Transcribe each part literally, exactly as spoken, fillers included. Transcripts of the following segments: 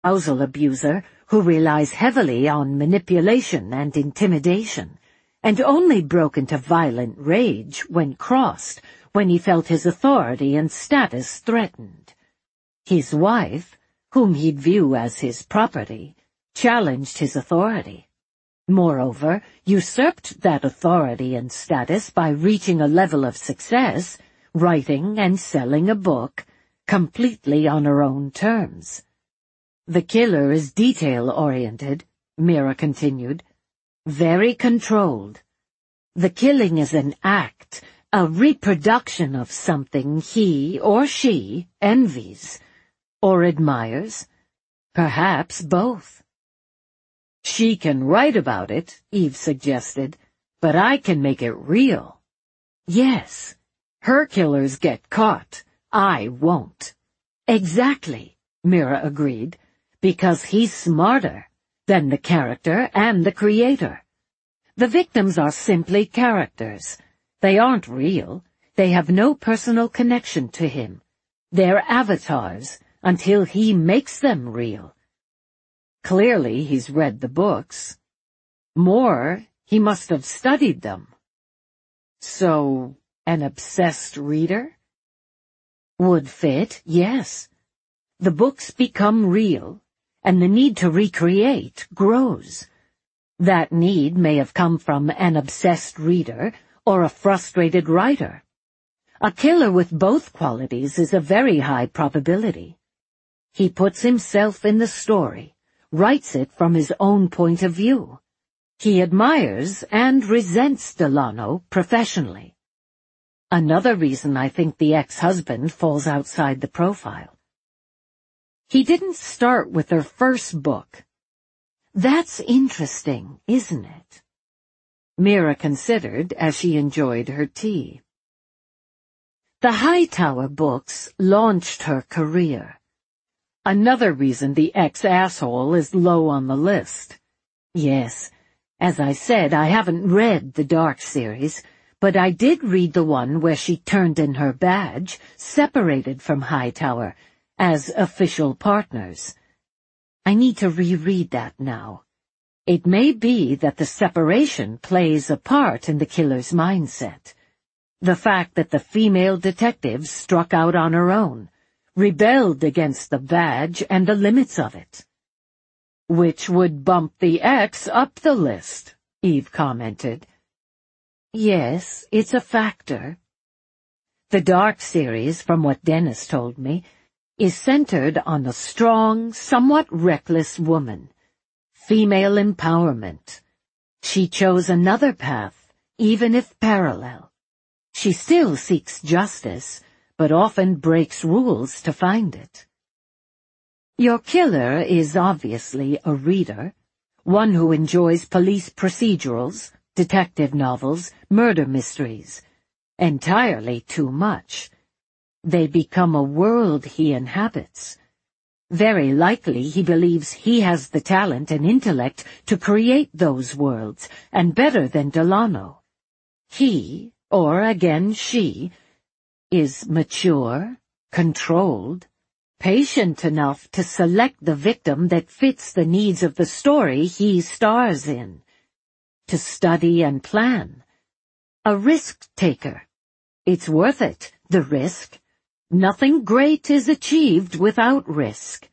arousal abuser who relies heavily on manipulation and intimidation, and only broke into violent rage when crossed, when he felt his authority and status threatened. His wife, whom he'd view as his property, challenged his authority. Moreover, usurped that authority and status by reaching a level of success, writing and selling a book, completely on her own terms. The killer is detail-oriented, Mira continued, very controlled. The killing is an act, a reproduction of something he or she envies, or admires, perhaps both. She can write about it, Eve suggested, but I can make it real. Yes, her killers get caught, I won't. Exactly, Mira agreed, because he's smarter than the character and the creator. The victims are simply characters. They aren't real. They have no personal connection to him. They're avatars until he makes them real. Clearly he's read the books. More, he must have studied them. So, an obsessed reader? Would fit, yes. The books become real, and the need to recreate grows. That need may have come from an obsessed reader or a frustrated writer. A killer with both qualities is a very high probability. He puts himself in the story, writes it from his own point of view. He admires and resents Delano professionally. Another reason I think the ex-husband falls outside the profile. He didn't start with her first book. That's interesting, isn't it? Mira considered as she enjoyed her tea. The Hightower books launched her career. Another reason the ex-asshole is low on the list. Yes, as I said, I haven't read the Dark series, but I did read the one where she turned in her badge, separated from Hightower, as official partners. I need to reread that now. It may be that the separation plays a part in the killer's mindset. The fact that the female detective struck out on her own, rebelled against the badge and the limits of it. Which would bump the ex up the list, Eve commented. Yes, it's a factor. The Dark series, from what Dennis told me, is centered on a strong, somewhat reckless woman. Female empowerment. She chose another path, even if parallel. She still seeks justice, but often breaks rules to find it. Your killer is obviously a reader, one who enjoys police procedurals, detective novels, murder mysteries. Entirely too much. They become a world he inhabits. Very likely he believes he has the talent and intellect to create those worlds, and better than Delano. He, or again she, is mature, controlled, patient enough to select the victim that fits the needs of the story he stars in. To study and plan. A risk-taker. It's worth it, the risk. Nothing great is achieved without risk.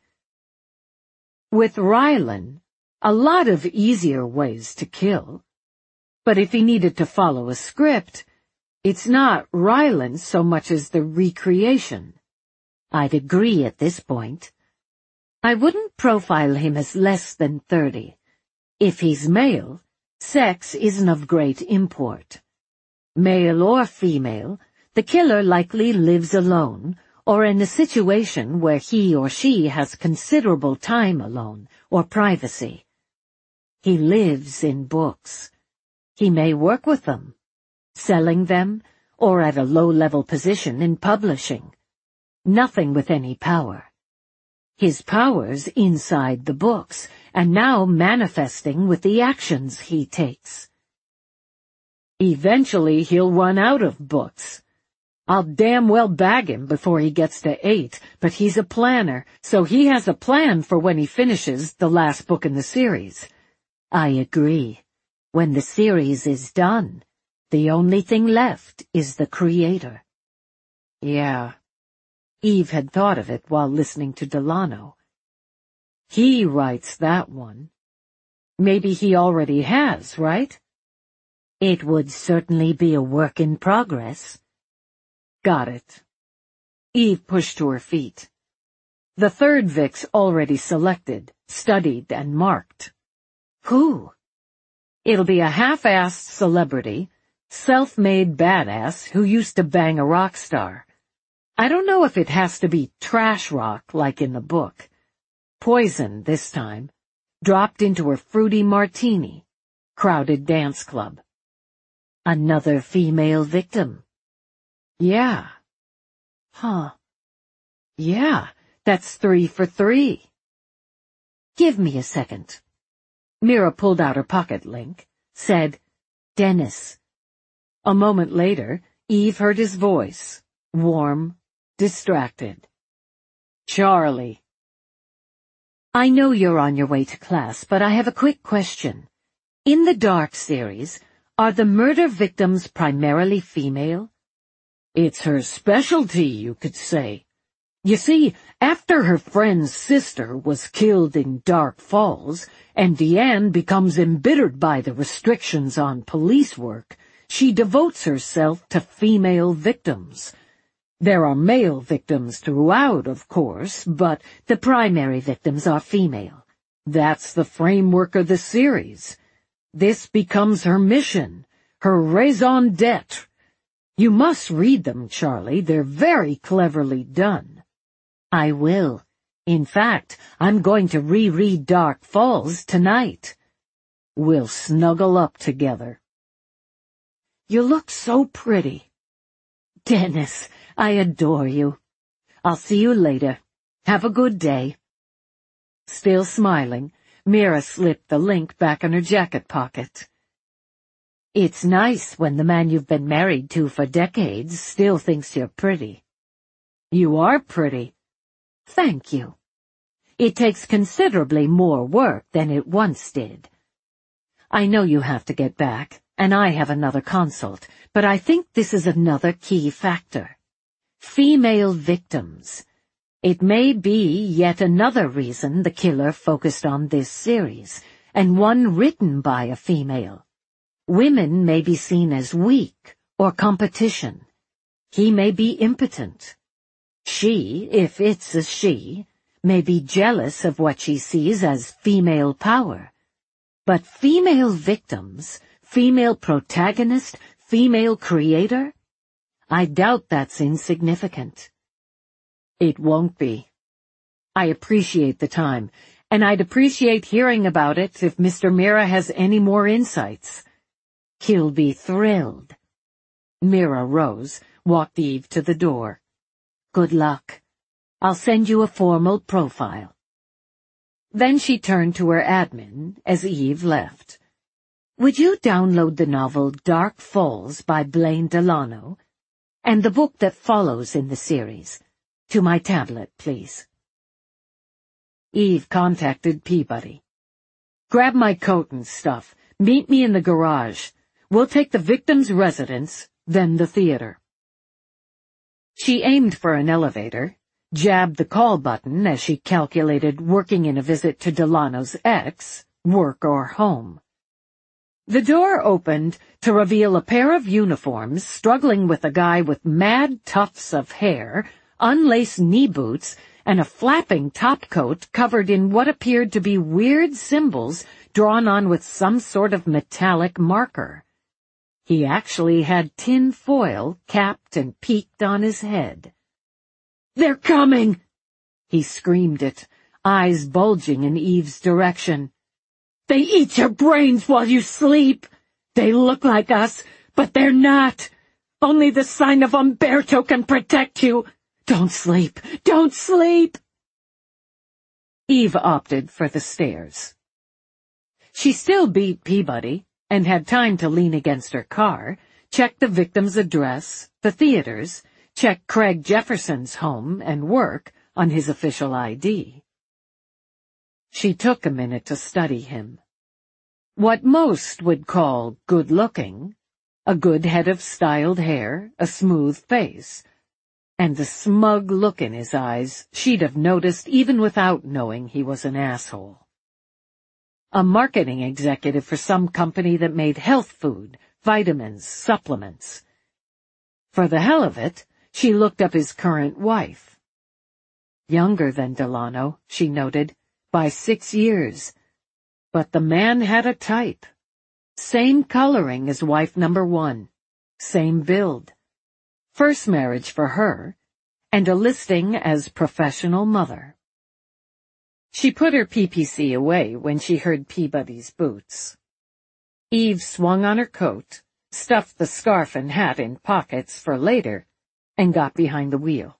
With Rylan, a lot of easier ways to kill. But if he needed to follow a script, it's not Rylan so much as the recreation. I'd agree at this point. I wouldn't profile him as less than thirty. If he's male, sex isn't of great import. Male or female, the killer likely lives alone, or in a situation where he or she has considerable time alone, or privacy. He lives in books. He may work with them, selling them, or at a low-level position in publishing. Nothing with any power. His power's inside the books, and now manifesting with the actions he takes. Eventually he'll run out of books. I'll damn well bag him before he gets to eight, but he's a planner, so he has a plan for when he finishes the last book in the series. I agree. When the series is done, the only thing left is the creator. Yeah. Eve had thought of it while listening to Delano. He writes that one. Maybe he already has, right? It would certainly be a work in progress. Got it. Eve pushed to her feet. The third Vic's already selected, studied, and marked. Who? It'll be a half-assed celebrity, self-made badass who used to bang a rock star. I don't know if it has to be trash rock like in the book. Poison this time. Dropped into her fruity martini. Crowded dance club. Another female victim. Yeah. Huh. Yeah, that's three for three. Give me a second. Mira pulled out her pocket link, said, Dennis. A moment later, Eve heard his voice, warm, distracted. Charlie. I know you're on your way to class, but I have a quick question. In the Dark series, are the murder victims primarily female? It's her specialty, you could say. You see, after her friend's sister was killed in Dark Falls, and Deanne becomes embittered by the restrictions on police work, she devotes herself to female victims. There are male victims throughout, of course, but the primary victims are female. That's the framework of the series. This becomes her mission, her raison d'etre. You must read them, Charlie. They're very cleverly done. I will. In fact, I'm going to reread Dark Falls tonight. We'll snuggle up together. You look so pretty. Dennis, I adore you. I'll see you later. Have a good day. Still smiling, Mira slipped the link back in her jacket pocket. It's nice when the man you've been married to for decades still thinks you're pretty. You are pretty. Thank you. It takes considerably more work than it once did. I know you have to get back, and I have another consult, but I think this is another key factor. Female victims. It may be yet another reason the killer focused on this series, and one written by a female. Women may be seen as weak or competition. He may be impotent. She, if it's a she, may be jealous of what she sees as female power. But female victims, female protagonist, female creator? I doubt that's insignificant. It won't be. I appreciate the time, and I'd appreciate hearing about it if Mister Mira has any more insights. He'll be thrilled. Mira rose, walked Eve to the door. Good luck. I'll send you a formal profile. Then she turned to her admin as Eve left. Would you download the novel Dark Falls by Blaine Delano, and the book that follows in the series, to my tablet, please? Eve contacted Peabody. Grab my coat and stuff. Meet me in the garage. We'll take the victim's residence, then the theater. She aimed for an elevator, jabbed the call button as she calculated working in a visit to Delano's ex, work or home. The door opened to reveal a pair of uniforms struggling with a guy with mad tufts of hair, unlaced knee boots, and a flapping topcoat covered in what appeared to be weird symbols drawn on with some sort of metallic marker. He actually had tin foil capped and peaked on his head. "They're coming!" He screamed it, eyes bulging in Eve's direction. "They eat your brains while you sleep! They look like us, but they're not! Only the sign of Umberto can protect you! Don't sleep! Don't sleep!" Eve opted for the stairs. She still beat Peabody, and had time to lean against her car, check the victim's address, the theaters, check Craig Jefferson's home and work on his official I D. She took a minute to study him. What most would call good-looking, a good head of styled hair, a smooth face, and the smug look in his eyes she'd have noticed even without knowing he was an asshole. A marketing executive for some company that made health food, vitamins, supplements. For the hell of it, she looked up his current wife. Younger than Delano, she noted, by six years. But the man had a type. Same coloring as wife number one. Same build. First marriage for her, and a listing as professional mother. She put her P P C away when she heard Peabody's boots. Eve swung on her coat, stuffed the scarf and hat in pockets for later, and got behind the wheel.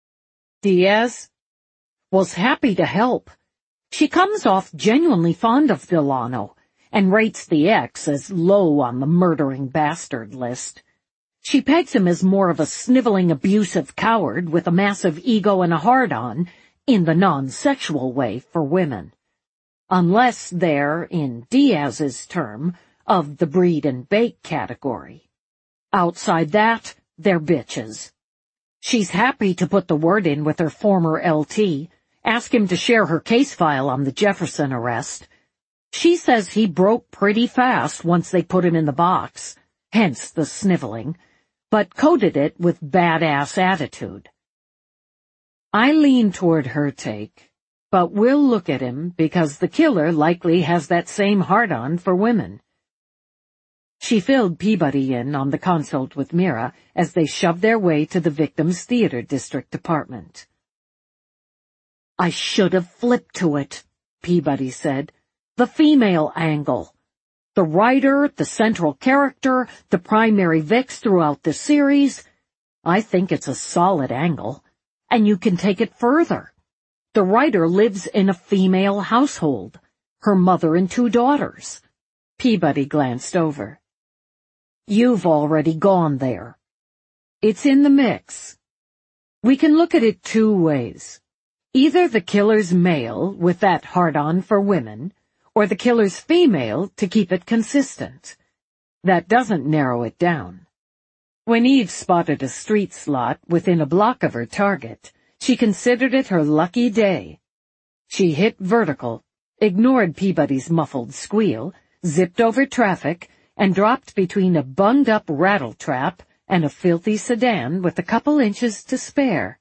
Diaz was happy to help. She comes off genuinely fond of Delano, and rates the ex as low on the murdering bastard list. She pegs him as more of a sniveling, abusive coward with a massive ego and a hard-on, in the non-sexual way for women. Unless they're, in Diaz's term, of the breed and bake category. Outside that, they're bitches. She's happy to put the word in with her former L T, ask him to share her case file on the Jefferson arrest. She says he broke pretty fast once they put him in the box, hence the sniveling, but coded it with badass attitude. I lean toward her take, but we'll look at him because the killer likely has that same hard-on for women. She filled Peabody in on the consult with Mira as they shoved their way to the victim's theater district apartment. I should have flipped to it, Peabody said. The female angle. The writer, the central character, the primary vix throughout the series. I think it's a solid angle. And you can take it further. The writer lives in a female household. Her mother and two daughters. Peabody glanced over. You've already gone there. It's in the mix. We can look at it two ways. Either the killer's male with that hard-on for women, or the killer's female to keep it consistent. That doesn't narrow it down. When Eve spotted a street slot within a block of her target, she considered it her lucky day. She hit vertical, ignored Peabody's muffled squeal, zipped over traffic, and dropped between a bunged-up rattletrap and a filthy sedan with a couple inches to spare.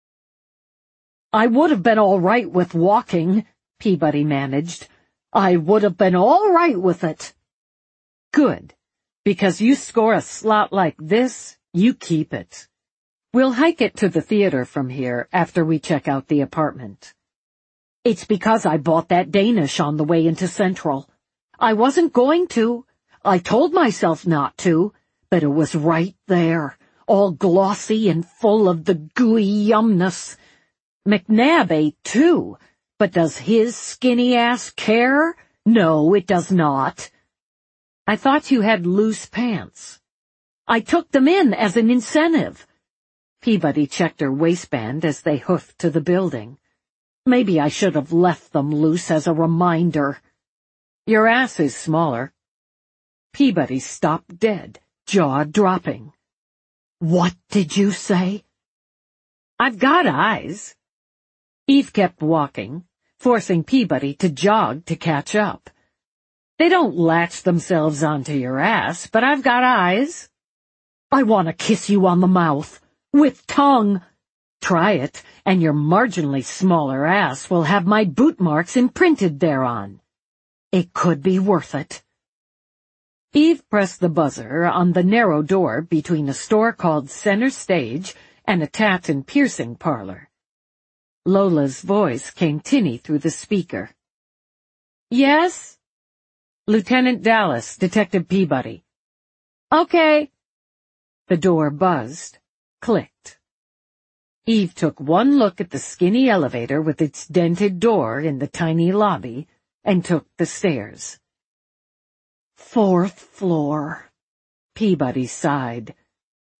I would have been all right with walking, Peabody managed. I would have been all right with it. Good, because you score a slot like this, you keep it. We'll hike it to the theater from here after we check out the apartment. It's because I bought that Danish on the way into Central. I wasn't going to. I told myself not to, but it was right there, all glossy and full of the gooey yumness. McNabb ate too, but does his skinny ass care? No, it does not. I thought you had loose pants. I took them in as an incentive. Peabody checked her waistband as they hoofed to the building. Maybe I should have left them loose as a reminder. Your ass is smaller. Peabody stopped dead, jaw dropping. What did you say? I've got eyes. Eve kept walking, forcing Peabody to jog to catch up. They don't latch themselves onto your ass, but I've got eyes. I want to kiss you on the mouth, with tongue. Try it, and your marginally smaller ass will have my boot marks imprinted thereon. It could be worth it. Eve pressed the buzzer on the narrow door between a store called Center Stage and a tat and piercing parlor. Lola's voice came tinny through the speaker. Yes? Lieutenant Dallas, Detective Peabody. Okay. The door buzzed, clicked. Eve took one look at the skinny elevator with its dented door in the tiny lobby and took the stairs. Fourth floor. Peabody sighed.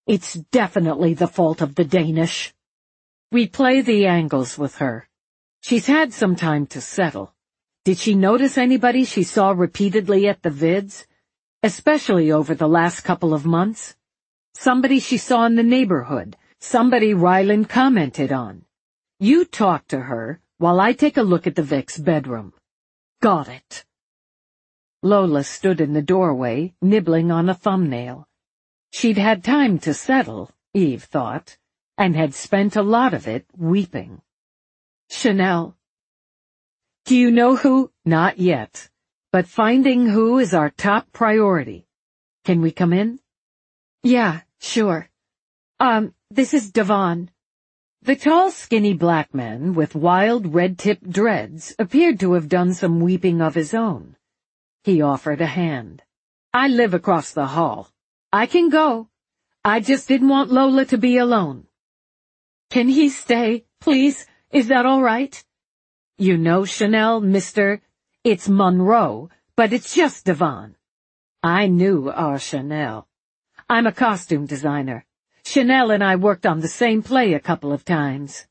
It's definitely the fault of the Danish. We play the angles with her. She's had some time to settle. Did she notice anybody she saw repeatedly at the vids? Especially over the last couple of months? Somebody she saw in the neighborhood, somebody Ryland commented on. You talk to her while I take a look at the Vic's bedroom. Got it. Lola stood in the doorway, nibbling on a thumbnail. She'd had time to settle, Eve thought, and had spent a lot of it weeping. Chanel. Do you know who? Not yet. But finding who is our top priority. Can we come in? Yeah, sure. Um, this is Devon. The tall, skinny black man with wild, red-tipped dreads appeared to have done some weeping of his own. He offered a hand. I live across the hall. I can go. I just didn't want Lola to be alone. Can he stay, please? Is that all right? You know, Chanel, mister, it's Monroe, but it's just Devon. I knew our Chanel. I'm a costume designer. Chanel and I worked on the same play a couple of times.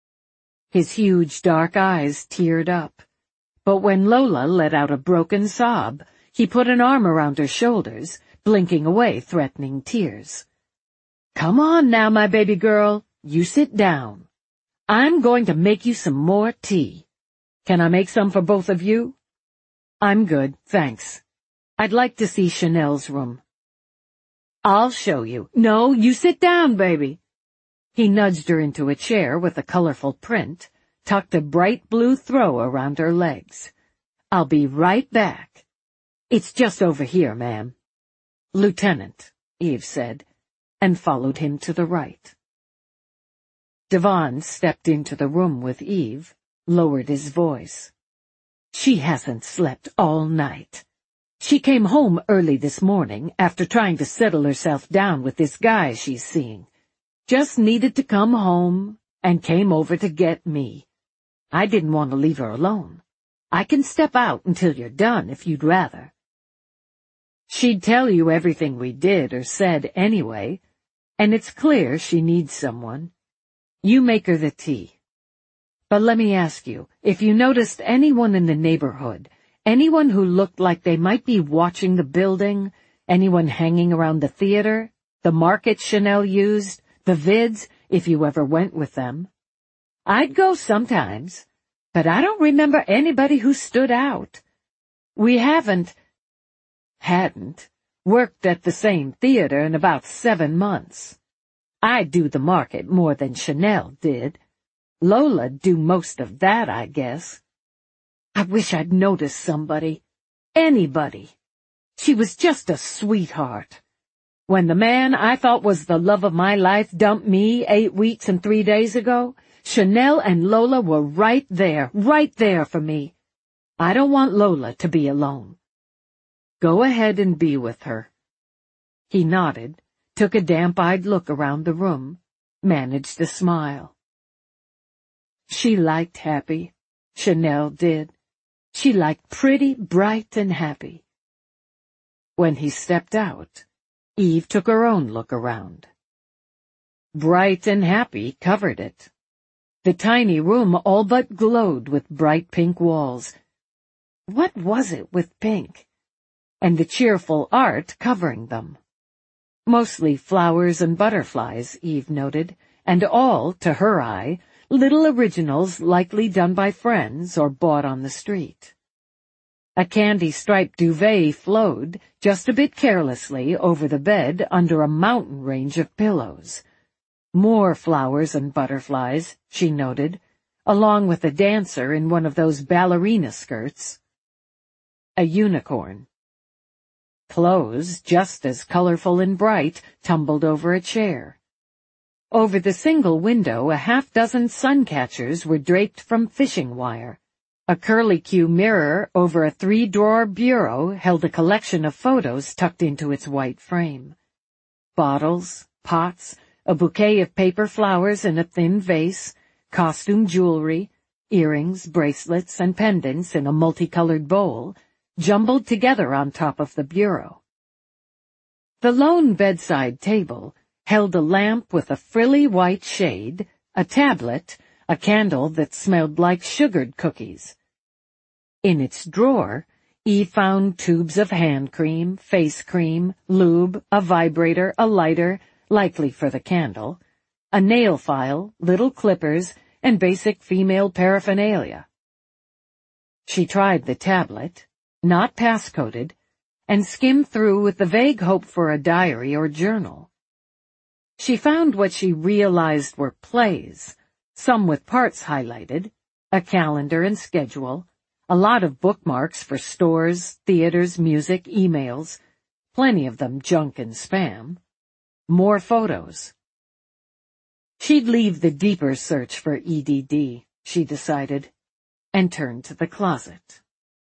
His huge dark eyes teared up, but when Lola let out a broken sob, he put an arm around her shoulders, blinking away threatening tears. Come on now, my baby girl, you sit down. I'm going to make you some more tea. Can I make some for both of you? I'm good, thanks. I'd like to see Chanel's room. I'll show you. No, you sit down, baby. He nudged her into a chair with a colorful print, tucked a bright blue throw around her legs. I'll be right back. It's just over here, ma'am. Lieutenant, Eve said, and followed him to the right. Devon stepped into the room with Eve, lowered his voice. She hasn't slept all night. She came home early this morning after trying to settle herself down with this guy she's seeing. Just needed to come home and came over to get me. I didn't want to leave her alone. I can step out until you're done if you'd rather. She'd tell you everything we did or said anyway, and it's clear she needs someone. You make her the tea. But let me ask you, if you noticed anyone in the neighborhood, anyone who looked like they might be watching the building, anyone hanging around the theater, the market Chanel used, the vids, if you ever went with them. I'd go sometimes, but I don't remember anybody who stood out. We haven't, hadn't, worked at the same theater in about seven months. I do the market more than Chanel did. Lola do most of that, I guess. I wish I'd noticed somebody. Anybody. She was just a sweetheart. When the man I thought was the love of my life dumped me eight weeks and three days ago, Chanel and Lola were right there, right there for me. I don't want Lola to be alone. Go ahead and be with her. He nodded, took a damp-eyed look around the room, managed a smile. She liked happy. Chanel did. She liked pretty, bright, and happy. When he stepped out, Eve took her own look around. Bright and happy covered it. The tiny room all but glowed with bright pink walls. What was it with pink? And the cheerful art covering them. Mostly flowers and butterflies, Eve noted, and all, to her eye, little originals likely done by friends or bought on the street. A candy-striped duvet flowed, just a bit carelessly, over the bed under a mountain range of pillows. More flowers and butterflies, she noted, along with a dancer in one of those ballerina skirts. A unicorn. Clothes, just as colorful and bright, tumbled over a chair. Over the single window, a half-dozen sun catchers were draped from fishing wire. A curlicue mirror over a three-drawer bureau held a collection of photos tucked into its white frame. Bottles, pots, a bouquet of paper flowers in a thin vase, costume jewelry, earrings, bracelets, and pendants in a multicolored bowl, jumbled together on top of the bureau. The lone bedside table, held a lamp with a frilly white shade, a tablet, a candle that smelled like sugared cookies. In its drawer, Eve found tubes of hand cream, face cream, lube, a vibrator, a lighter, likely for the candle, a nail file, little clippers, and basic female paraphernalia. She tried the tablet, not passcoded, and skimmed through with the vague hope for a diary or journal. She found what she realized were plays, some with parts highlighted, a calendar and schedule, a lot of bookmarks for stores, theaters, music, emails, plenty of them junk and spam, more photos. She'd leave the deeper search for E D D, she decided, and turned to the closet.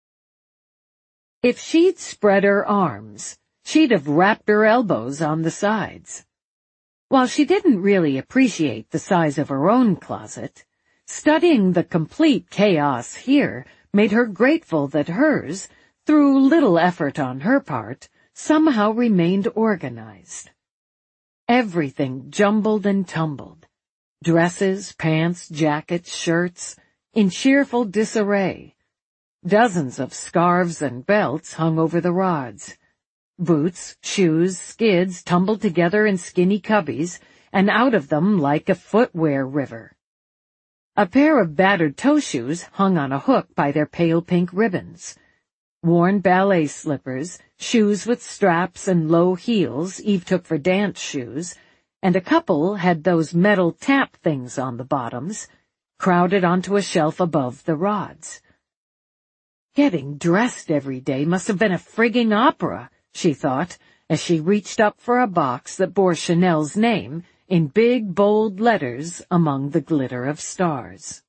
If she'd spread her arms, she'd have wrapped her elbows on the sides. While she didn't really appreciate the size of her own closet, studying the complete chaos here made her grateful that hers, through little effort on her part, somehow remained organized. Everything jumbled and tumbled. Dresses, pants, jackets, shirts, in cheerful disarray. Dozens of scarves and belts hung over the rods. Boots, shoes, skids tumbled together in skinny cubbies, and out of them like a footwear river. A pair of battered toe shoes hung on a hook by their pale pink ribbons. Worn ballet slippers, shoes with straps and low heels Eve took for dance shoes, and a couple had those metal tap things on the bottoms, crowded onto a shelf above the rods. Getting dressed every day must have been a frigging opera, she thought, as she reached up for a box that bore Chanel's name in big, bold letters among the glitter of stars.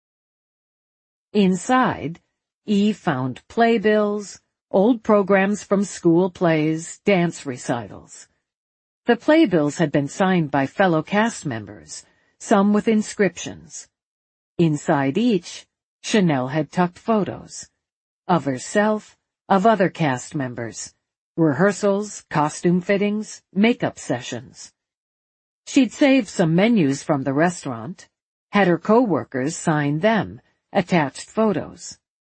Inside, Eve found playbills, old programs from school plays, dance recitals. The playbills had been signed by fellow cast members, some with inscriptions. Inside each, Chanel had tucked photos of herself, of other cast members, rehearsals, costume fittings, makeup sessions. She'd saved some menus from the restaurant, had her co-workers sign them, attached photos.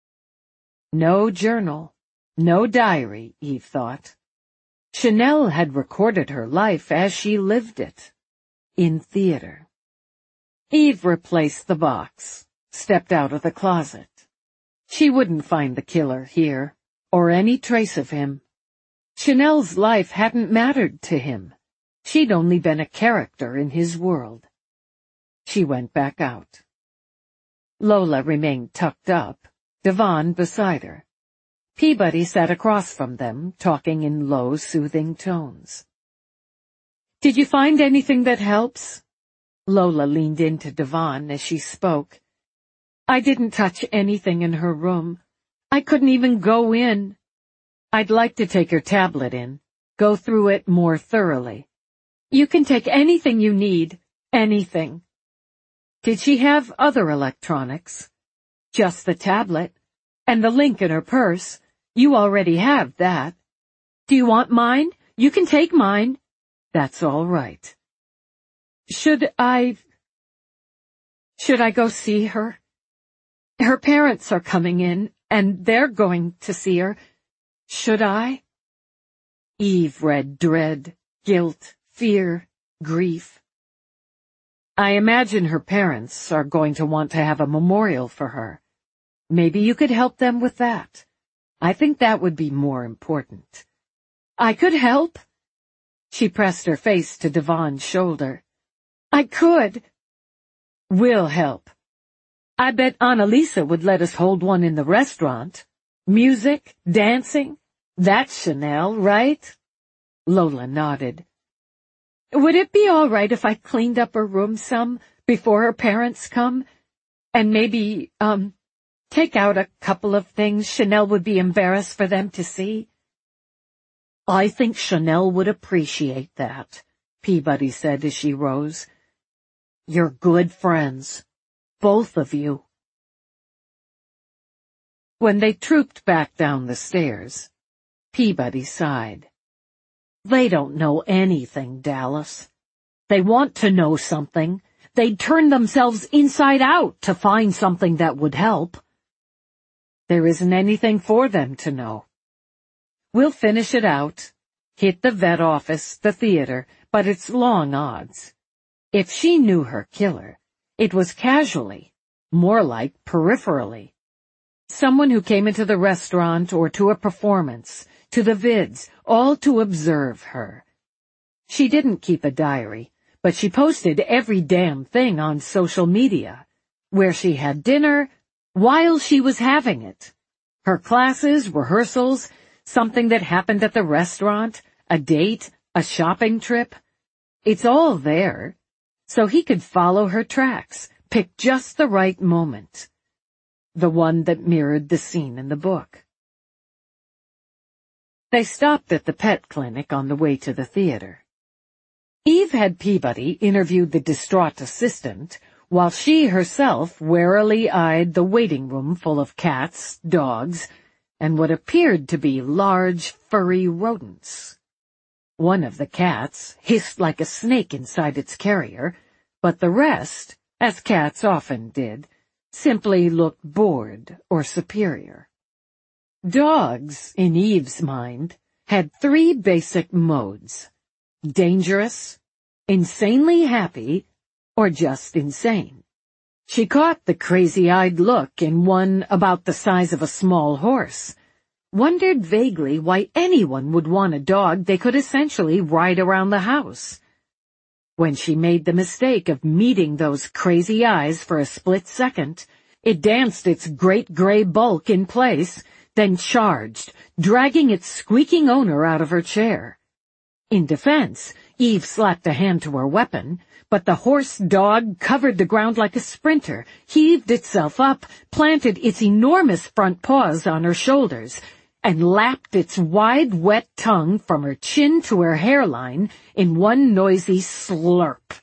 No journal, no diary, Eve thought. Chanel had recorded her life as she lived it, in theater. Eve replaced the box, stepped out of the closet. She wouldn't find the killer here, or any trace of him. Chanel's life hadn't mattered to him. She'd only been a character in his world. She went back out. Lola remained tucked up, Devon beside her. Peabody sat across from them, talking in low, soothing tones. "Did you find anything that helps?" Lola leaned into Devon as she spoke. "I didn't touch anything in her room. I couldn't even go in. I'd like to take her tablet in, go through it more thoroughly. You can take anything you need, anything." "Did she have other electronics?" "Just the tablet, and the link in her purse. You already have that." "Do you want mine? You can take mine." "That's all right." Should I... Should I go see her? Her parents are coming in, and they're going to see her. Should I?" Eve read dread, guilt, fear, grief. "I imagine her parents are going to want to have a memorial for her. Maybe you could help them with that. I think that would be more important." "I could help?" She pressed her face to Devon's shoulder. "I could." "We'll help. I bet Annalisa would let us hold one in the restaurant. Music, dancing, that's Chanel, right?" Lola nodded. "Would it be all right if I cleaned up her room some before her parents come? And maybe, um, take out a couple of things Chanel would be embarrassed for them to see?" "I think Chanel would appreciate that," Peabody said as she rose. "You're good friends, both of you." When they trooped back down the stairs, Peabody sighed. "They don't know anything, Dallas. They want to know something. They'd turn themselves inside out to find something that would help. There isn't anything for them to know. We'll finish it out. Hit the vet office, the theater, but it's long odds. If she knew her killer, it was casually, more like peripherally. Someone who came into the restaurant or to a performance, to the vids, all to observe her. She didn't keep a diary, but she posted every damn thing on social media. Where she had dinner, while she was having it. Her classes, rehearsals, something that happened at the restaurant, a date, a shopping trip. It's all there, so he could follow her tracks, pick just the right moment. The one that mirrored the scene in the book. They stopped at the pet clinic on the way to the theater. Eve had Peabody interview the distraught assistant, while she herself warily eyed the waiting room full of cats, dogs, and what appeared to be large, furry rodents. One of the cats hissed like a snake inside its carrier, but the rest, as cats often did, simply looked bored or superior. Dogs, in Eve's mind, had three basic modes: dangerous, insanely happy, or just insane. She caught the crazy-eyed look in one about the size of a small horse, wondered vaguely why anyone would want a dog they could essentially ride around the house. When she made the mistake of meeting those crazy eyes for a split second, it danced its great gray bulk in place, then charged, dragging its squeaking owner out of her chair. In defense, Eve slapped a hand to her weapon, but the horse dog covered the ground like a sprinter, heaved itself up, planted its enormous front paws on her shoulders, and lapped its wide, wet tongue from her chin to her hairline in one noisy slurp.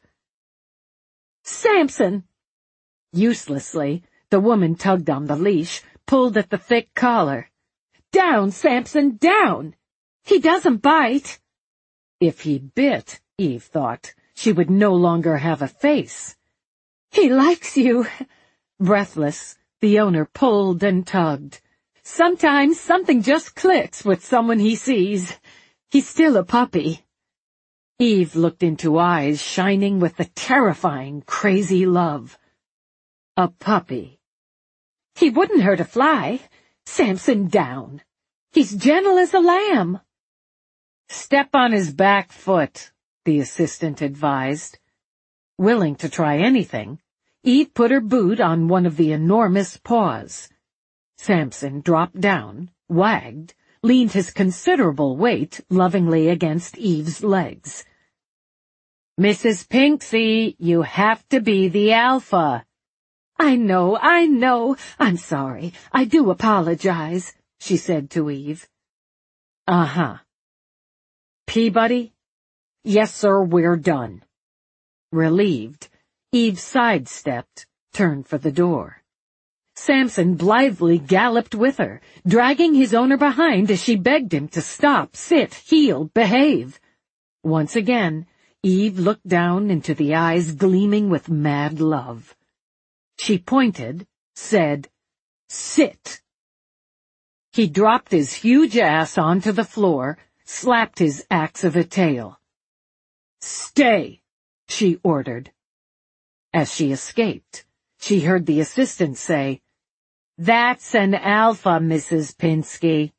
"Samson!" Uselessly, the woman tugged on the leash, pulled at the thick collar. "Down, Samson, down! He doesn't bite!" If he bit, Eve thought, she would no longer have a face. "He likes you." Breathless, the owner pulled and tugged. Sometimes something just clicks with someone he sees. He's still a puppy. Eve looked into eyes shining with the terrifying, crazy love. A puppy. "He wouldn't hurt a fly. Samson, down. He's gentle as a lamb." "Step on his back foot," the assistant advised. Willing to try anything, Eve put her boot on one of the enormous paws. Samson dropped down, wagged, leaned his considerable weight lovingly against Eve's legs. "Missus Pinksy, you have to be the alpha." "I know, I know. I'm sorry. I do apologize," she said to Eve. "Uh-huh. Peabody?" "Yes, sir, we're done." Relieved, Eve sidestepped, turned for the door. Samson blithely galloped with her, dragging his owner behind as she begged him to stop, sit, heel, behave. Once again, Eve looked down into the eyes gleaming with mad love. She pointed, said, "Sit." He dropped his huge ass onto the floor, slapped his axe of a tail. "Stay," she ordered. As she escaped, she heard the assistant say, "That's an alpha, Missus Pinsky."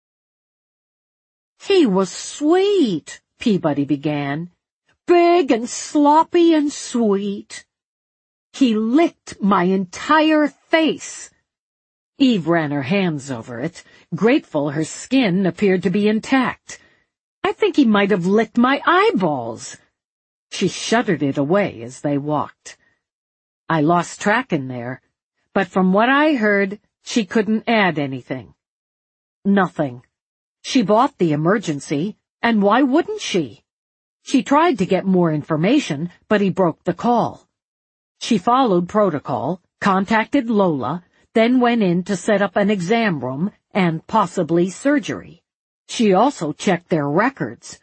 "He was sweet," Peabody began. "Big and sloppy and sweet. He licked my entire face." Eve ran her hands over it, grateful her skin appeared to be intact. "I think he might have licked my eyeballs." She shuddered it away as they walked. "I lost track in there, but from what I heard, she couldn't add anything." "Nothing. She bought the emergency, and why wouldn't she? She tried to get more information, but he broke the call. She followed protocol, contacted Lola, then went in to set up an exam room and possibly surgery. She also checked their records.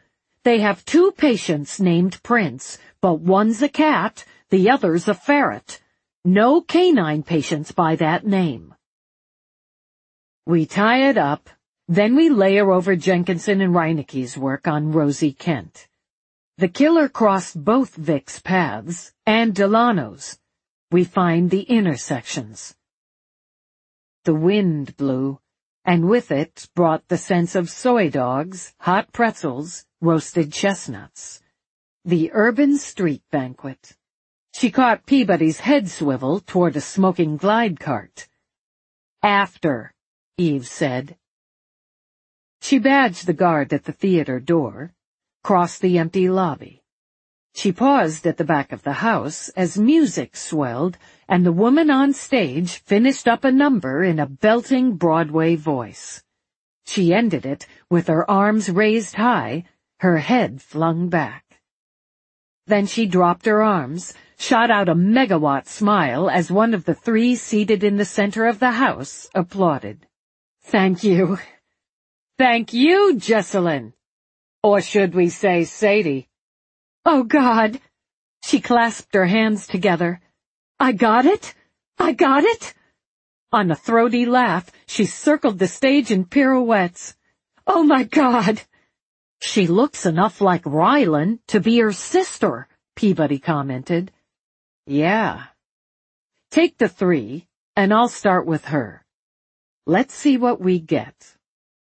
They have two patients named Prince, but one's a cat, the other's a ferret. No canine patients by that name. We tie it up, then we layer over Jenkinson and Reineke's work on Rosie Kent. The killer crossed both Vic's paths and Delano's. We find the intersections. The wind blew, and with it brought the sense of soy dogs, hot pretzels, roasted chestnuts. The urban street banquet. She caught Peabody's head swivel toward a smoking glide cart. "After," Eve said. She badged the guard at the theater door, crossed the empty lobby. She paused at the back of the house as music swelled and the woman on stage finished up a number in a belting Broadway voice. She ended it with her arms raised high, her head flung back. Then she dropped her arms, shot out a megawatt smile as one of the three seated in the center of the house applauded. "Thank you. Thank you, Jessalyn. Or should we say Sadie?" "Oh, God!" She clasped her hands together. "I got it? I got it?" On a throaty laugh, she circled the stage in pirouettes. "Oh, my God!" "She looks enough like Rylan to be her sister," Peabody commented. "Yeah. Take the three, and I'll start with her. Let's see what we get."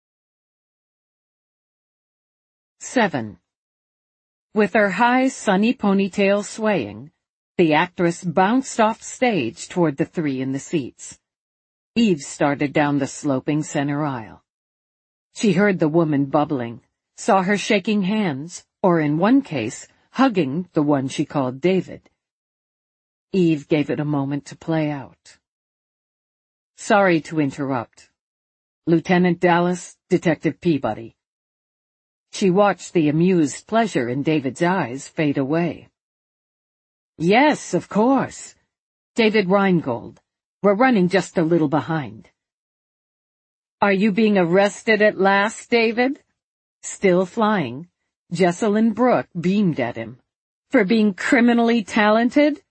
Seven. With her high, sunny ponytail swaying, the actress bounced off stage toward the three in the seats. Eve started down the sloping center aisle. She heard the woman bubbling, saw her shaking hands, or in one case, hugging the one she called David. Eve gave it a moment to play out. "Sorry to interrupt. Lieutenant Dallas, Detective Peabody." She watched the amused pleasure in David's eyes fade away. "Yes, of course. David Reingold. We're running just a little behind." "Are you being arrested at last, David?" Still flying, Jessalyn Brooke beamed at him. "For being criminally talented?"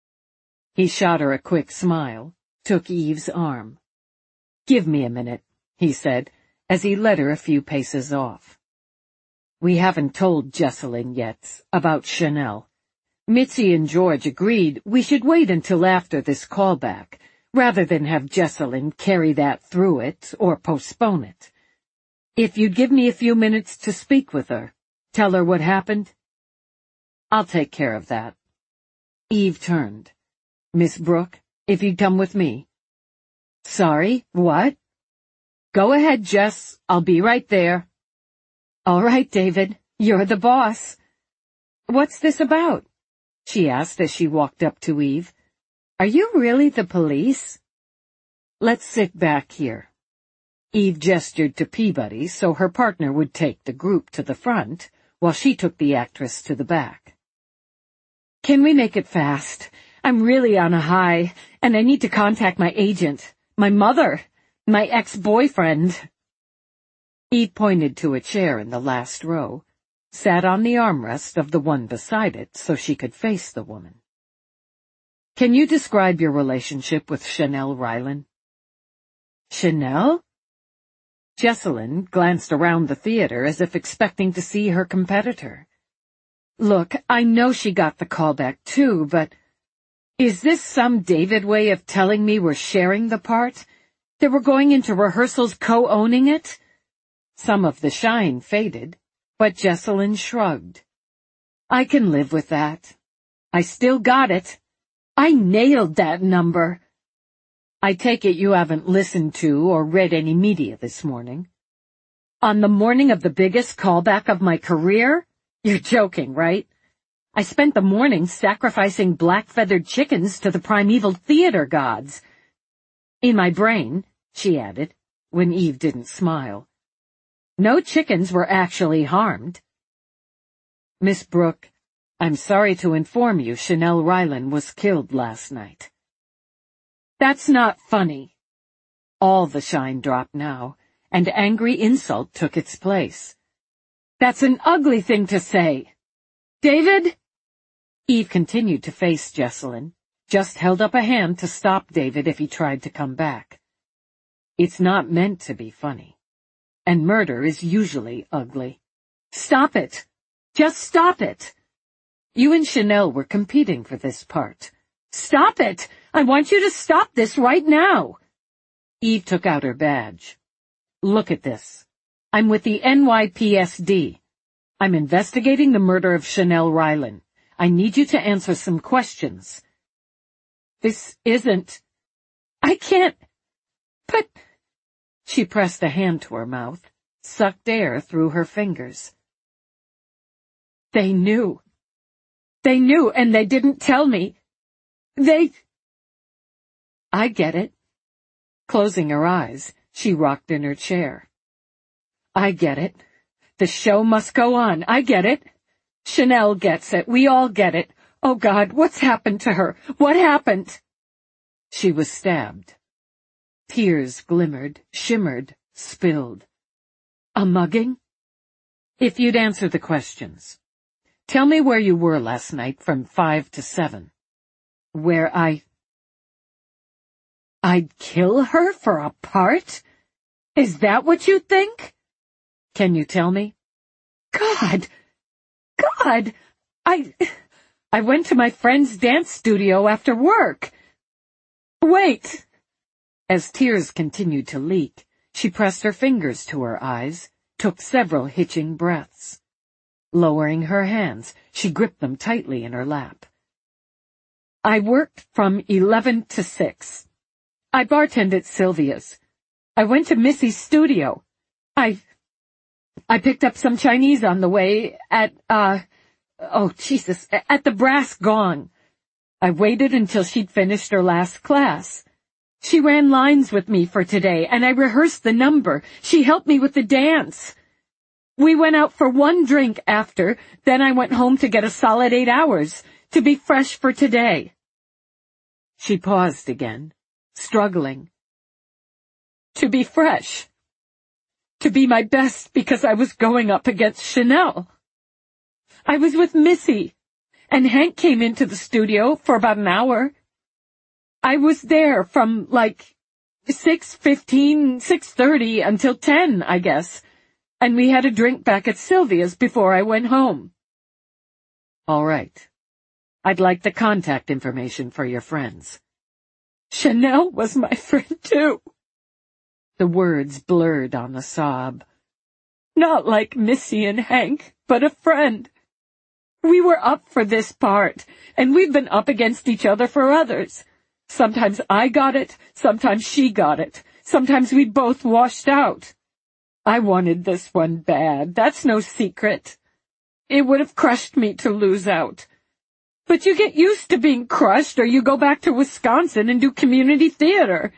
He shot her a quick smile, took Eve's arm. "Give me a minute," he said, as he led her a few paces off. "We haven't told Jessalyn yet about Chanel. Mitzi and George agreed we should wait until after this callback, rather than have Jessalyn carry that through it or postpone it. If you'd give me a few minutes to speak with her, tell her what happened." "I'll take care of that." Eve turned. "Miss Brooke, if you'd come with me." "Sorry, what?" "Go ahead, Jess. I'll be right there." "All right, David. You're the boss." "What's this about?" she asked as she walked up to Eve. "Are you really the police?" "Let's sit back here." Eve gestured to Peabody so her partner would take the group to the front, while she took the actress to the back. "Can we make it fast? I'm really on a high, and I need to contact my agent, my mother, my ex-boyfriend." Eve pointed to a chair in the last row, sat on the armrest of the one beside it so she could face the woman. "Can you describe your relationship with Chanel Rylan?" "Chanel?" Jessalyn glanced around the theater as if expecting to see her competitor. "Look, I know she got the callback too, but is this some David way of telling me we're sharing the part? That we're going into rehearsals co-owning it?" Some of the shine faded, but Jessalyn shrugged. "I can live with that. I still got it. I nailed that number." "I take it you haven't listened to or read any media this morning." "On the morning of the biggest callback of my career? You're joking, right? I spent the morning sacrificing black-feathered chickens to the primeval theater gods." "In my brain," she added, when Eve didn't smile. "No chickens were actually harmed." "Miss Brooke, I'm sorry to inform you Chanel Rylan was killed last night." "That's not funny." All the shine dropped now, and angry insult took its place. That's an ugly thing to say. David? Eve continued to face Jessalyn, just held up a hand to stop David if he tried to come back. It's not meant to be funny. And murder is usually ugly. Stop it! Just stop it! You and Chanel were competing for this part. Stop it! I want you to stop this right now! Eve took out her badge. Look at this. I'm with the N Y P S D. I'm investigating the murder of Chanel Ryland. I need you to answer some questions. This isn't... I can't... But... She pressed a hand to her mouth, sucked air through her fingers. They knew. They knew, and they didn't tell me. They... I get it. Closing her eyes, she rocked in her chair. I get it. The show must go on. I get it. Chanel gets it. We all get it. Oh, God, what's happened to her? What happened? She was stabbed. Tears glimmered, shimmered, spilled. A mugging? If you'd answer the questions. Tell me where you were last night from five to seven. Where I... I'd kill her for a part? Is that what you think? Can you tell me? God! God! I... I went to my friend's dance studio after work. Wait! As tears continued to leak, she pressed her fingers to her eyes, took several hitching breaths. Lowering her hands, she gripped them tightly in her lap. I worked from eleven to six. I bartended at Sylvia's. I went to Missy's studio. I... I picked up some Chinese on the way at, uh... Oh, Jesus, at the Brass Gong. I waited until she'd finished her last class. She ran lines with me for today, and I rehearsed the number. She helped me with the dance. We went out for one drink after, then I went home to get a solid eight hours, to be fresh for today. She paused again, struggling. To be fresh. To be my best because I was going up against Chanel. I was with Missy, and Hank came into the studio for about an hour. I was there from, like, six fifteen, six thirty until ten, I guess, and we had a drink back at Sylvia's before I went home. All right. I'd like the contact information for your friends. Chanel was my friend, too. The words blurred on the sob. Not like Missy and Hank, but a friend. We were up for this part, and we've been up against each other for others. Sometimes I got it, sometimes she got it, sometimes we both washed out. I wanted this one bad, that's no secret. It would have crushed me to lose out. But you get used to being crushed, or you go back to Wisconsin and do community theater.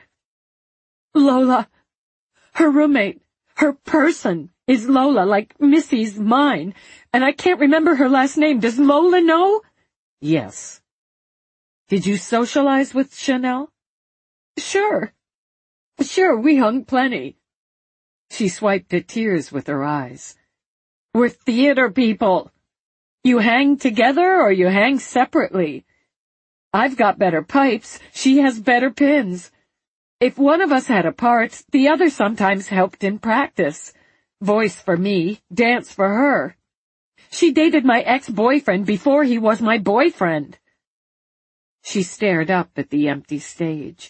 Lola, her roommate, her person, is Lola, like Missy's mine, and I can't remember her last name. Does Lola know? Yes. Did you socialize with Chanel? Sure. Sure, we hung plenty. She swiped at tears with her eyes. We're theater people. You hang together or you hang separately. I've got better pipes, she has better pins. If one of us had a part, the other sometimes helped in practice. Voice for me, dance for her. She dated my ex-boyfriend before he was my boyfriend. She stared up at the empty stage.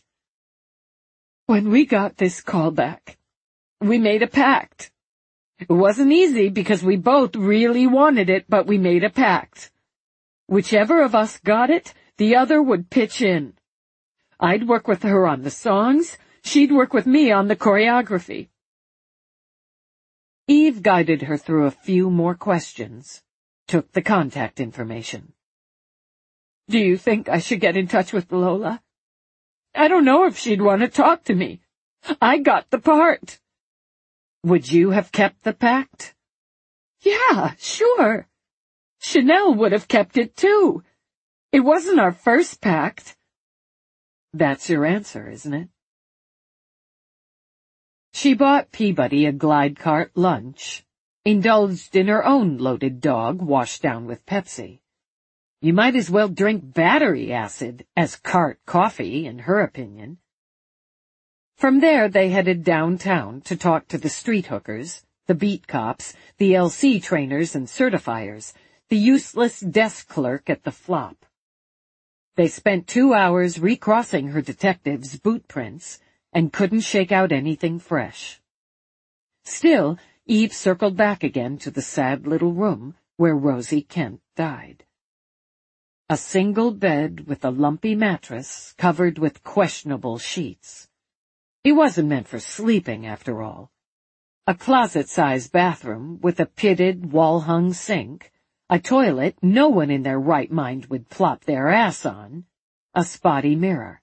When we got this call back, we made a pact. It wasn't easy because we both really wanted it, but we made a pact. Whichever of us got it, the other would pitch in. I'd work with her on the songs, she'd work with me on the choreography. Eve guided her through a few more questions, took the contact information. Do you think I should get in touch with Lola? I don't know if she'd want to talk to me. I got the part. Would you have kept the pact? Yeah, sure. Chanel would have kept it too. It wasn't our first pact. That's your answer, isn't it? She bought Peabody a Glide Cart lunch, indulged in her own loaded dog washed down with Pepsi. You might as well drink battery acid as cart coffee, in her opinion. From there they headed downtown to talk to the street hookers, the beat cops, the L C trainers and certifiers, the useless desk clerk at the flop. They spent two hours recrossing her detective's boot prints and couldn't shake out anything fresh. Still, Eve circled back again to the sad little room where Rosie Kent died. A single bed with a lumpy mattress covered with questionable sheets. It wasn't meant for sleeping, after all. A closet-sized bathroom with a pitted, wall-hung sink, a toilet no one in their right mind would plop their ass on, a spotty mirror.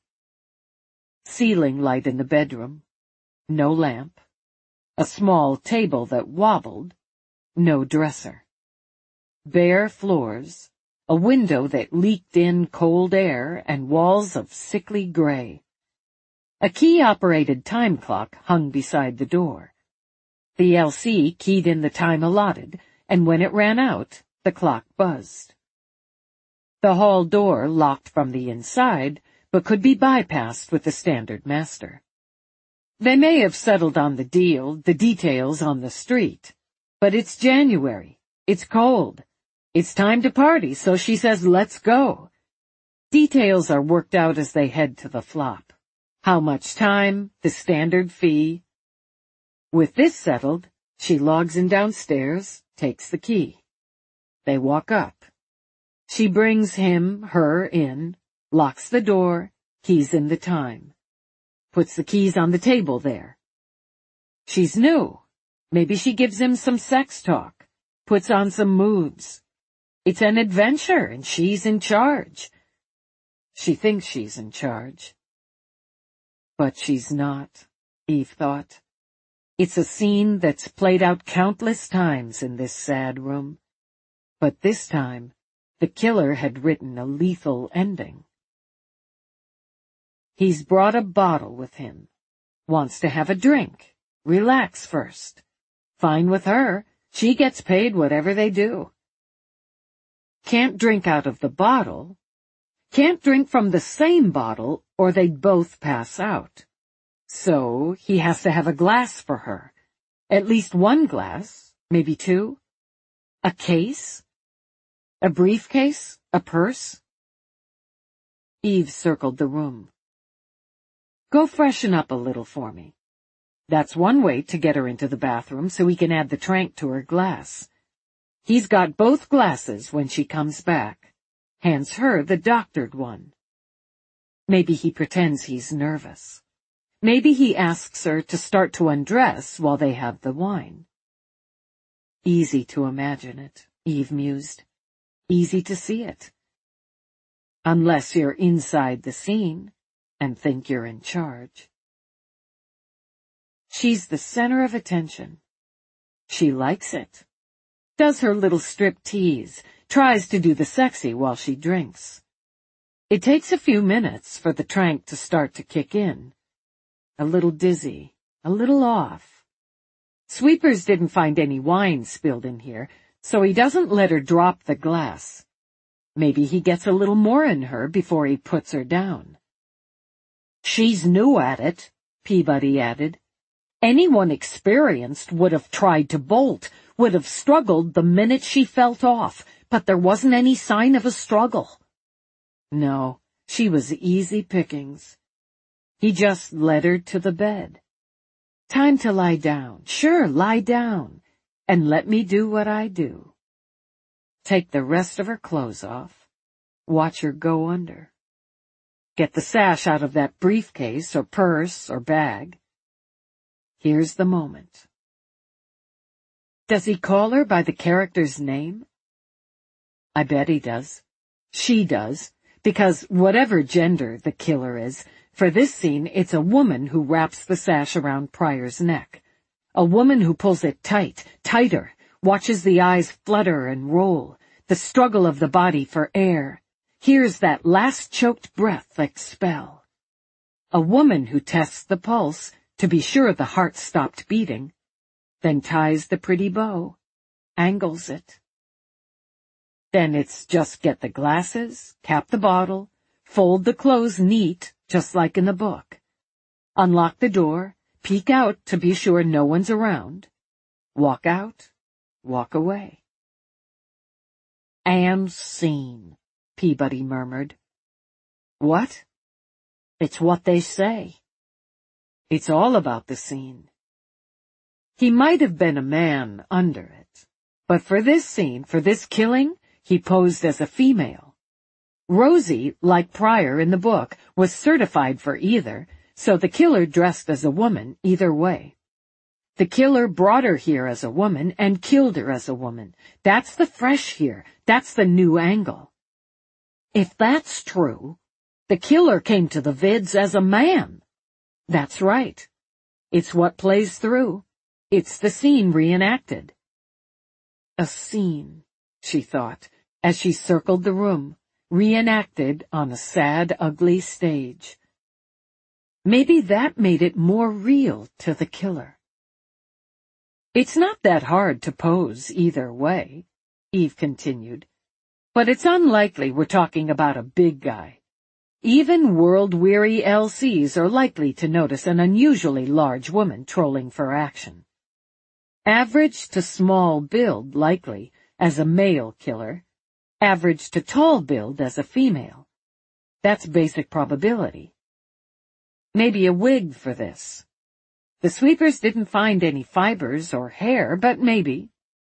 Ceiling light in the bedroom, no lamp, a small table that wobbled, no dresser. Bare floors, a window that leaked in cold air, and walls of sickly gray. A key-operated time clock hung beside the door. The L C keyed in the time allotted, and when it ran out, the clock buzzed. The hall door locked from the inside, but could be bypassed with the standard master. They may have settled on the deal, the details on the street. But it's January. It's cold. It's time to party, so she says, let's go. Details are worked out as they head to the flop. How much time, the standard fee. With this settled, she logs in downstairs, takes the key. They walk up. She brings him, her in, locks the door, keys in the time. Puts the keys on the table there. She's new. Maybe she gives him some sex talk, puts on some moves. It's an adventure, and she's in charge. She thinks she's in charge. But she's not, Eve thought. It's a scene that's played out countless times in this sad room. But this time, the killer had written a lethal ending. He's brought a bottle with him. Wants to have a drink. Relax first. Fine with her. She gets paid whatever they do. Can't drink out of the bottle. Can't drink from the same bottle, or they'd both pass out. So he has to have a glass for her. At least one glass, maybe two. A case? A briefcase? A purse? Eve circled the room. Go freshen up a little for me. That's one way to get her into the bathroom so he can add the trank to her glass. He's got both glasses when she comes back. Hands her the doctored one. Maybe he pretends he's nervous. Maybe he asks her to start to undress while they have the wine. Easy to imagine it, Eve mused. Easy to see it. Unless you're inside the scene and think you're in charge. She's the center of attention. She likes it. Does her little strip tease, tries to do the sexy while she drinks. It takes a few minutes for the trank to start to kick in. A little dizzy, a little off. Sweepers didn't find any wine spilled in here, so he doesn't let her drop the glass. Maybe he gets a little more in her before he puts her down. She's new at it, Peabody added. Anyone experienced would have tried to bolt, would have struggled the minute she felt off, but there wasn't any sign of a struggle. No, she was easy pickings. He just led her to the bed. Time to lie down. Sure, lie down. And let me do what I do. Take the rest of her clothes off. Watch her go under. Get the sash out of that briefcase or purse or bag. Here's the moment. Does he call her by the character's name? I bet he does. She does, because whatever gender the killer is, for this scene it's a woman who wraps the sash around Pryor's neck. A woman who pulls it tight, tighter, watches the eyes flutter and roll, the struggle of the body for air, hears that last choked breath expel. A woman who tests the pulse to be sure the heart stopped beating, then ties the pretty bow, angles it. Then it's just get the glasses, cap the bottle, fold the clothes neat, just like in the book. Unlock the door, peek out to be sure no one's around. Walk out, walk away. And scene, Peabody murmured. What? It's what they say. It's all about the scene. He might have been a man under it, but for this scene, for this killing, he posed as a female. Rosie, like Pryor in the book, was certified for either, so the killer dressed as a woman either way. The killer brought her here as a woman and killed her as a woman. That's the fresh here. That's the new angle. If that's true, the killer came to the vids as a man. That's right. It's what plays through. It's the scene reenacted. A scene, she thought, as she circled the room, reenacted on a sad, ugly stage. Maybe that made it more real to the killer. It's not that hard to pose either way, Eve continued, but it's unlikely we're talking about a big guy. Even world-weary L Cs are likely to notice an unusually large woman trolling for action. Average to small build, likely, as a male killer. Average to tall build as a female. That's basic probability. Maybe a wig for this. The sweepers didn't find any fibers or hair, but maybe.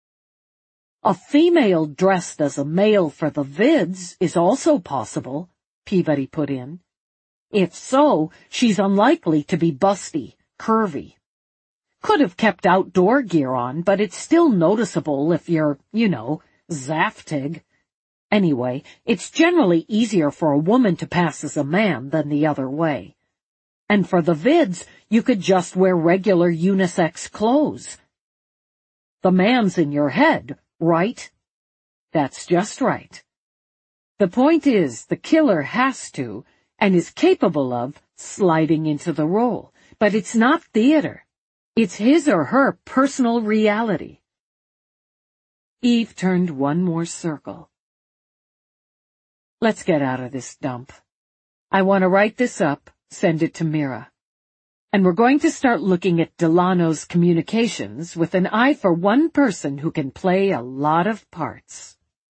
A female dressed as a male for the vids is also possible, Peabody put in. If so, she's unlikely to be busty, curvy. Could have kept outdoor gear on, but it's still noticeable if you're, you know, Zaftig. Anyway, it's generally easier for a woman to pass as a man than the other way. And for the vids, you could just wear regular unisex clothes. The man's in your head, right? That's just right. The point is, the killer has to, and is capable of, sliding into the role. But it's not theater. It's his or her personal reality. Eve turned one more circle. Let's get out of this dump. I want to write this up, send it to Mira. And we're going to start looking at Delano's communications with an eye for one person who can play a lot of parts.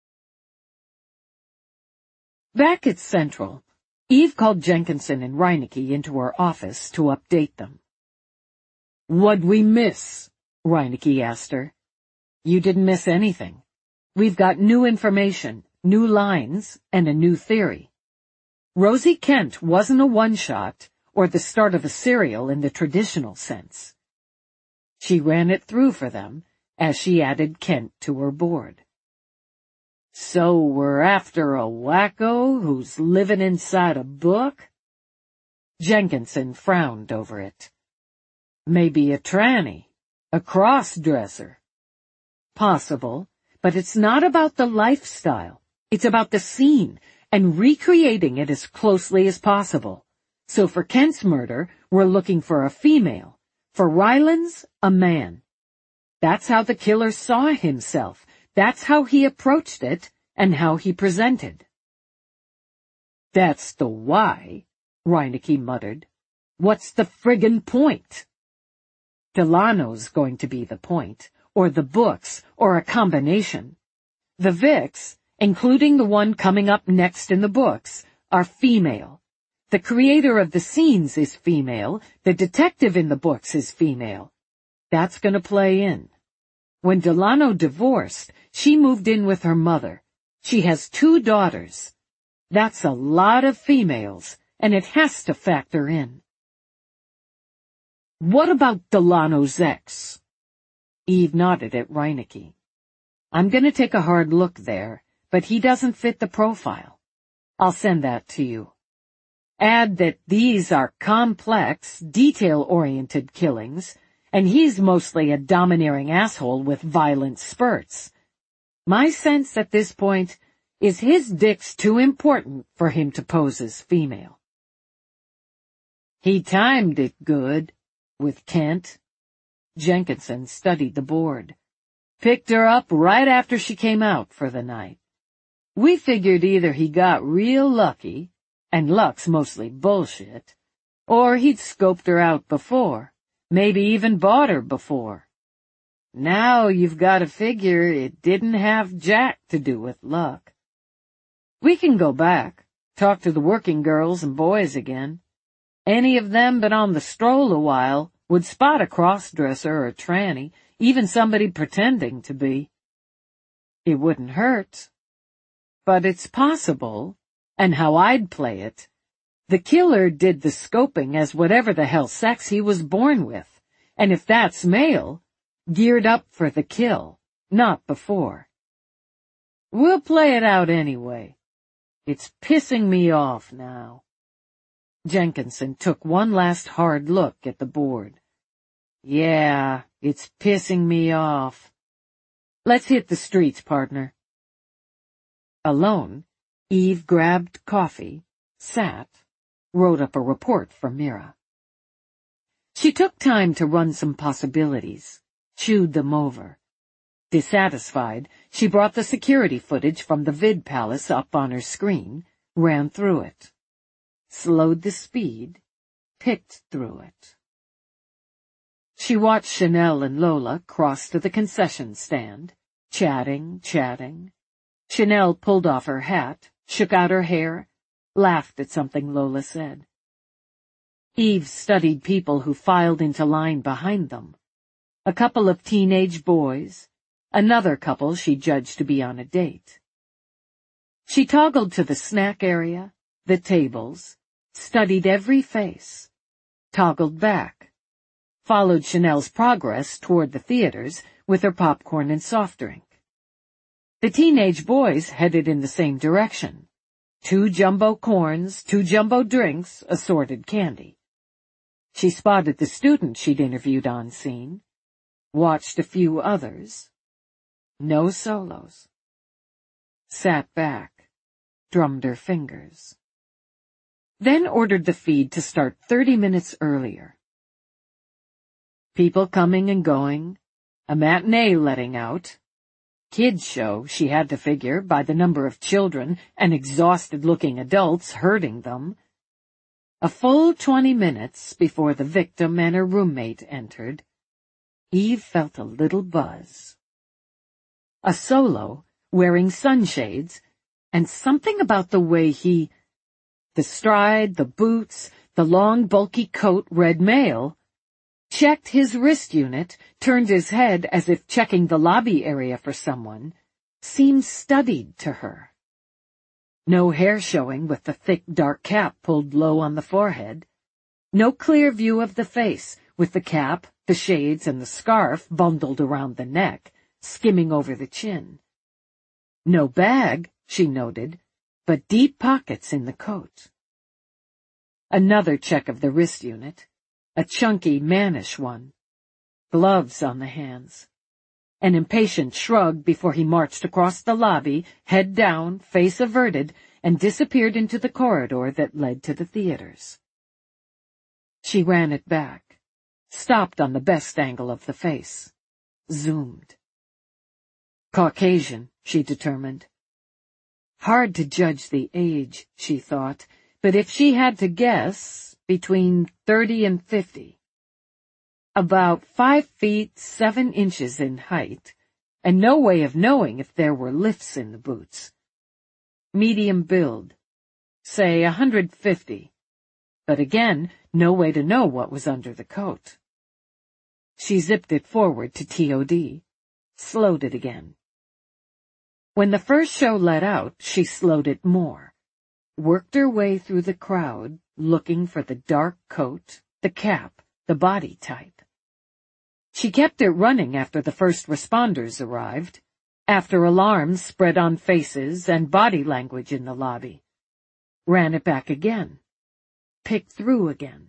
Back at Central, Eve called Jenkinson and Reinecke into her office to update them. What'd we miss? Reinecke asked her. You didn't miss anything. We've got new information, new lines, and a new theory. Rosie Kent wasn't a one-shot or the start of a serial in the traditional sense. She ran it through for them as she added Kent to her board. So we're after a wacko who's living inside a book? Jenkinson frowned over it. Maybe a tranny, a cross-dresser. Possible, but it's not about the lifestyle. It's about the scene and recreating it as closely as possible. So for Kent's murder, we're looking for a female. For Ryland's, a man. That's how the killer saw himself. That's how he approached it and how he presented. That's the why, Reinecke muttered. What's the friggin' point? Delano's going to be the point, or the books, or a combination. The Vicks, including the one coming up next in the books, are female. The creator of the scenes is female. The detective in the books is female. That's going to play in. When Delano divorced, she moved in with her mother. She has two daughters. That's a lot of females, and it has to factor in. What about Delano's ex? Eve nodded at Reinecke. I'm going to take a hard look there, but he doesn't fit the profile. I'll send that to you. Add that these are complex, detail-oriented killings, and he's mostly a domineering asshole with violent spurts. My sense at this point is his dick's too important for him to pose as female. He timed it good, with Kent. Jenkinson studied the board. Picked her up right after she came out for the night. We figured either he got real lucky, and luck's mostly bullshit, or he'd scoped her out before, maybe even bought her before. Now you've got to figure it didn't have jack to do with luck. We can go back, talk to the working girls and boys again. Any of them been on the stroll a while would spot a cross-dresser or a tranny, even somebody pretending to be. It wouldn't hurt. But it's possible, and how I'd play it, the killer did the scoping as whatever the hell sex he was born with, and if that's male, geared up for the kill, not before. We'll play it out anyway. It's pissing me off now. Jenkinson took one last hard look at the board. Yeah, it's pissing me off. Let's hit the streets, partner. Alone, Eve grabbed coffee, sat, wrote up a report for Mira. She took time to run some possibilities, chewed them over. Dissatisfied, she brought the security footage from the vid palace up on her screen, ran through it. Slowed the speed, picked through it. She watched Chanel and Lola cross to the concession stand, chatting, chatting. Chanel pulled off her hat, shook out her hair, laughed at something Lola said. Eve studied people who filed into line behind them. A couple of teenage boys, another couple she judged to be on a date. She toggled to the snack area, the tables, studied every face, toggled back, followed Chanel's progress toward the theaters with her popcorn and soft drink. The teenage boys headed in the same direction. Two jumbo corns, two jumbo drinks, assorted candy. She spotted the student she'd interviewed on scene, watched a few others. No solos. Sat back, drummed her fingers. Then ordered the feed to start thirty minutes earlier. People coming and going, a matinee letting out. Kids show, she had to figure, by the number of children and exhausted-looking adults herding them. A full twenty minutes before the victim and her roommate entered, Eve felt a little buzz. A solo, wearing sunshades, and something about the way he... The stride, the boots, the long bulky coat read male, checked his wrist unit, turned his head as if checking the lobby area for someone, seemed studied to her. No hair showing with the thick dark cap pulled low on the forehead. No clear view of the face, with the cap, the shades, and the scarf bundled around the neck, skimming over the chin. No bag, she noted, but deep pockets in the coat. Another check of the wrist unit. A chunky, mannish one. Gloves on the hands. An impatient shrug before he marched across the lobby, head down, face averted, and disappeared into the corridor that led to the theaters. She ran it back, stopped on the best angle of the face, zoomed. Caucasian, she determined. Hard to judge the age, she thought, but if she had to guess, between thirty and fifty. About five feet seven inches in height, and no way of knowing if there were lifts in the boots. Medium build, say a hundred fifty, but again, no way to know what was under the coat. She zipped it forward to T O D, slowed it again. When the first show let out, she slowed it more, worked her way through the crowd, looking for the dark coat, the cap, the body type. She kept it running after the first responders arrived, after alarms spread on faces and body language in the lobby. Ran it back again. Picked through again.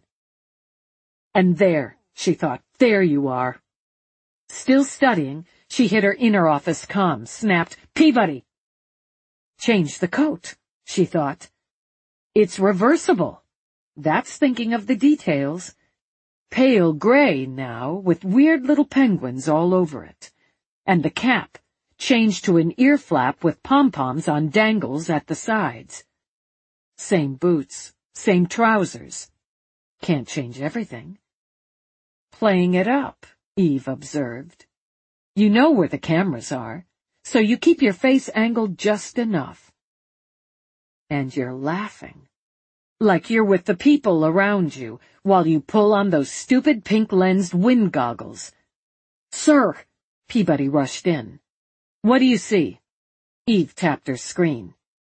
And there, she thought, there you are. Still studying, she hit her inner office comm, snapped, Peabody! Change the coat, she thought. It's reversible. That's thinking of the details. Pale gray now, with weird little penguins all over it. and the cap changed to an ear flap with pom-poms on dangles at the sides. Same boots, same trousers. Can't change everything. Playing it up, Eve observed. You know where the cameras are, so you keep your face angled just enough. And you're laughing. Like you're with the people around you, while you pull on those stupid pink-lensed wind goggles. Sir! Peabody rushed in. What do you see? Eve tapped her screen.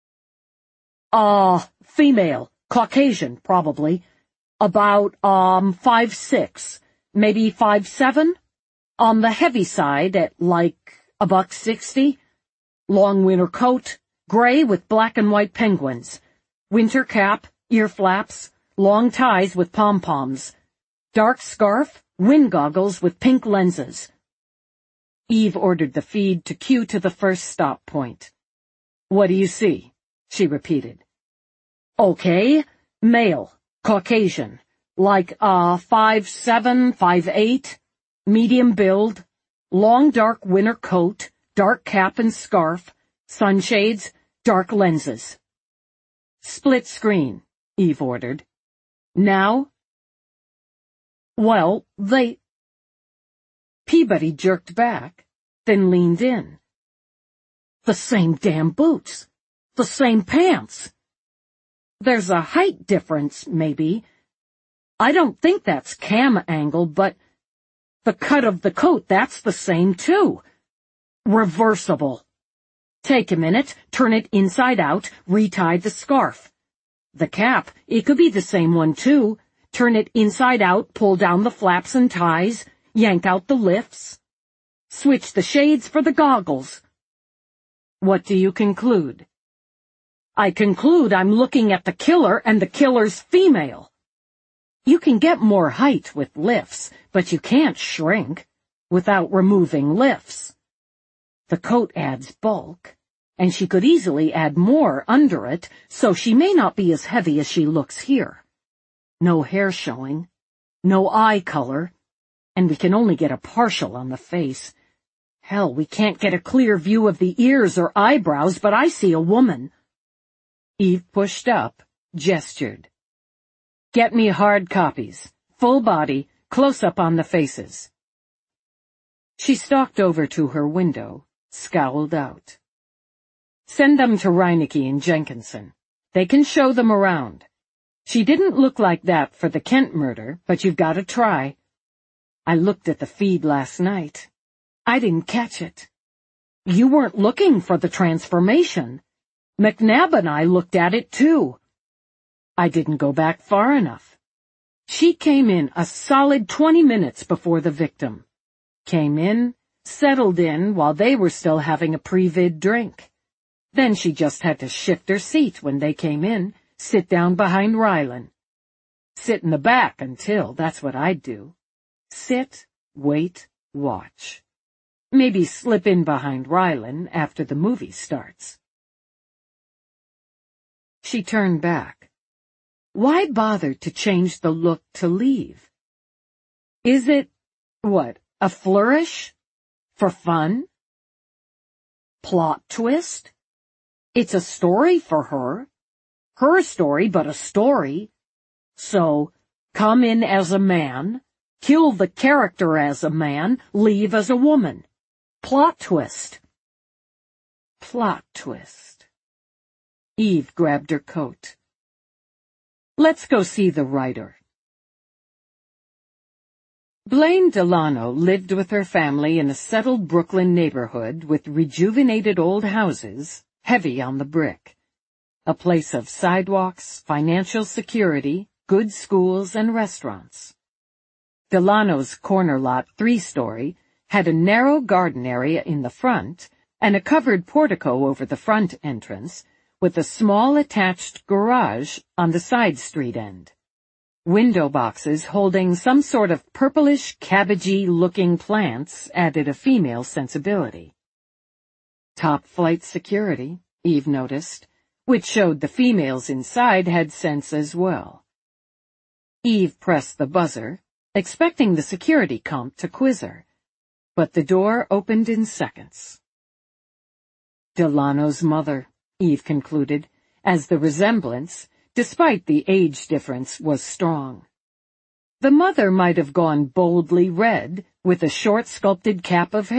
Uh, female, Caucasian, probably. About, um, five six, maybe five seven. On the heavy side at, like, a buck sixty. Long winter coat, gray with black and white penguins. Winter cap, ear flaps, long ties with pom-poms. Dark scarf, wind goggles with pink lenses. Eve ordered the feed to cue to the first stop point. What do you see? She repeated. Okay, male, Caucasian, like, uh, five seven, five eight, medium build, long dark winter coat, dark cap and scarf, sunshades, dark lenses. Split screen, Eve ordered. Now? Well, they... Peabody jerked back, then leaned in. The same damn boots. The same pants. There's a height difference, maybe. I don't think that's cam angle, but the cut of the coat, that's the same, too. Reversible. Take a minute, turn it inside out, retie the scarf. The cap, it could be the same one, too. Turn it inside out, pull down the flaps and ties, yank out the lifts. Switch the shades for the goggles. What do you conclude? I conclude I'm looking at the killer and the killer's female. You can get more height with lifts, but you can't shrink without removing lifts. The coat adds bulk, and she could easily add more under it, so she may not be as heavy as she looks here. No hair showing, no eye color, and we can only get a partial on the face. Hell, we can't get a clear view of the ears or eyebrows, but I see a woman. Eve pushed up, gestured. Get me hard copies, full body, close-up on the faces. She stalked over to her window, scowled out. Send them to Reinecke and Jenkinson. They can show them around. She didn't look like that for the Kent murder, but you've got to try. I looked at the feed last night. I didn't catch it. You weren't looking for the transformation. McNabb and I looked at it, too. I didn't go back far enough. She came in a solid twenty minutes before the victim. Came in, settled in while they were still having a pre-vid drink. Then she just had to shift her seat when they came in, sit down behind Rylan. Sit in the back until, that's what I'd do. Sit, wait, watch. Maybe slip in behind Rylan after the movie starts. She turned back. Why bother to change the look to leave? Is it, what, a flourish? For fun? Plot twist? It's a story for her. Her story, but a story. So, come in as a man, kill the character as a man, leave as a woman. Plot twist. Plot twist. Eve grabbed her coat. Let's go see the writer. Blaine Delano lived with her family in a settled Brooklyn neighborhood with rejuvenated old houses, heavy on the brick. A place of sidewalks, financial security, good schools, and restaurants. Delano's corner lot three-story had a narrow garden area in the front and a covered portico over the front entrance, with a small attached garage on the side street end. Window boxes holding some sort of purplish, cabbagey-looking plants added a female sensibility. Top-flight security, Eve noticed, which showed the females inside had sense as well. Eve pressed the buzzer, expecting the security comp to quiz her. but the door opened in seconds. Delano's mother, Eve concluded, as the resemblance, despite the age difference, was strong. The mother might have gone boldly red, with a short sculpted cap of